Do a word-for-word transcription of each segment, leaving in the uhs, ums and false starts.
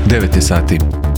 devet je sati.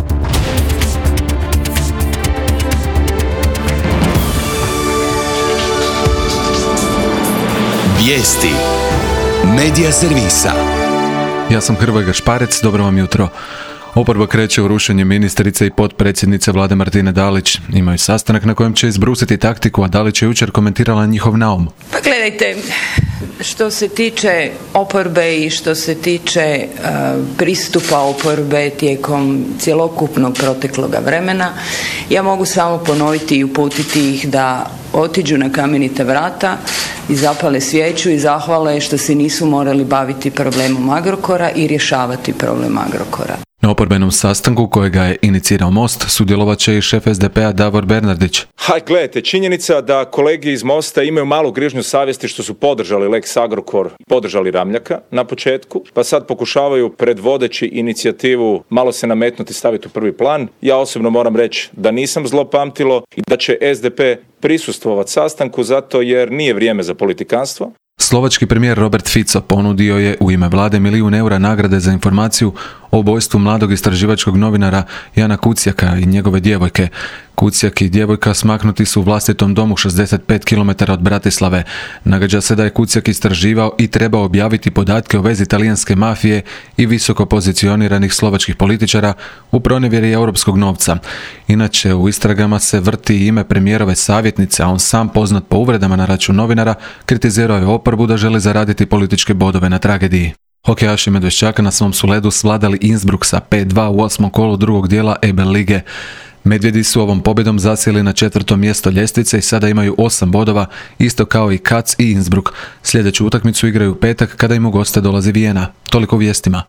Vijesti Medija servisa. Ja sam Hrvoje Gašparec, dobro vam jutro. Oporba kreće u rušenje ministrice i potpredsjednice Vlade Martine Dalić. Imaju sastanak na kojem će izbrusiti taktiku, a Dalić je jučer komentirala njihov naum. Pa gledajte, što se tiče oporbe i što se tiče uh, pristupa oporbe tijekom cjelokupnog protekloga vremena, ja mogu samo ponoviti i uputiti ih da otiđu na kamenita vrata i zapale svijeću i zahvale što se nisu morali baviti problemom Agrokora i rješavati problem Agrokora. Na oporbenom sastanku kojega je inicirao Most sudjelovat će i šef es de pe-a Davor Bernardić. Ha, gledajte, činjenica da kolegi iz Mosta imaju malu grižnju savjesti što su podržali Lex Agrokor, podržali Ramljaka na početku, pa sad pokušavaju predvodeći inicijativu malo se nametnuti, staviti u prvi plan. Ja osobno moram reći da nisam zlopamtilo i da će es de pe prisustvovati sastanku zato jer nije vrijeme za politikanstvo. Slovački premijer Robert Fico ponudio je u ime vlade milijun eura nagrade za informaciju o ubojstvu mladog istraživačkog novinara Jana Kuciaka i njegove djevojke. Kuciak i djevojka smaknuti su u vlastitom domu šezdeset pet kilometara od Bratislave. Nagađa se da je Kuciak istraživao i trebao objaviti podatke o vezi talijanske mafije i visoko pozicioniranih slovačkih političara u pronevjeri europskog novca. Inače, u istragama se vrti ime premijerove savjetnice, a on sam poznat po uvredama na račun novinara, kritizirao je oporbu da želi zaraditi političke bodove na tragediji. Hokejaši Medveščaka na svom su ledu svladali Innsbruck sa pet dva u osmom kolu drugog dijela E B lige. Medvjedi su ovom pobjedom zasjeli na četvrto mjesto ljestvice i sada imaju osam bodova, isto kao i Kac i Innsbruck. Sljedeću utakmicu igraju u petak kada im u goste dolazi Vijena. Toliko vijestima.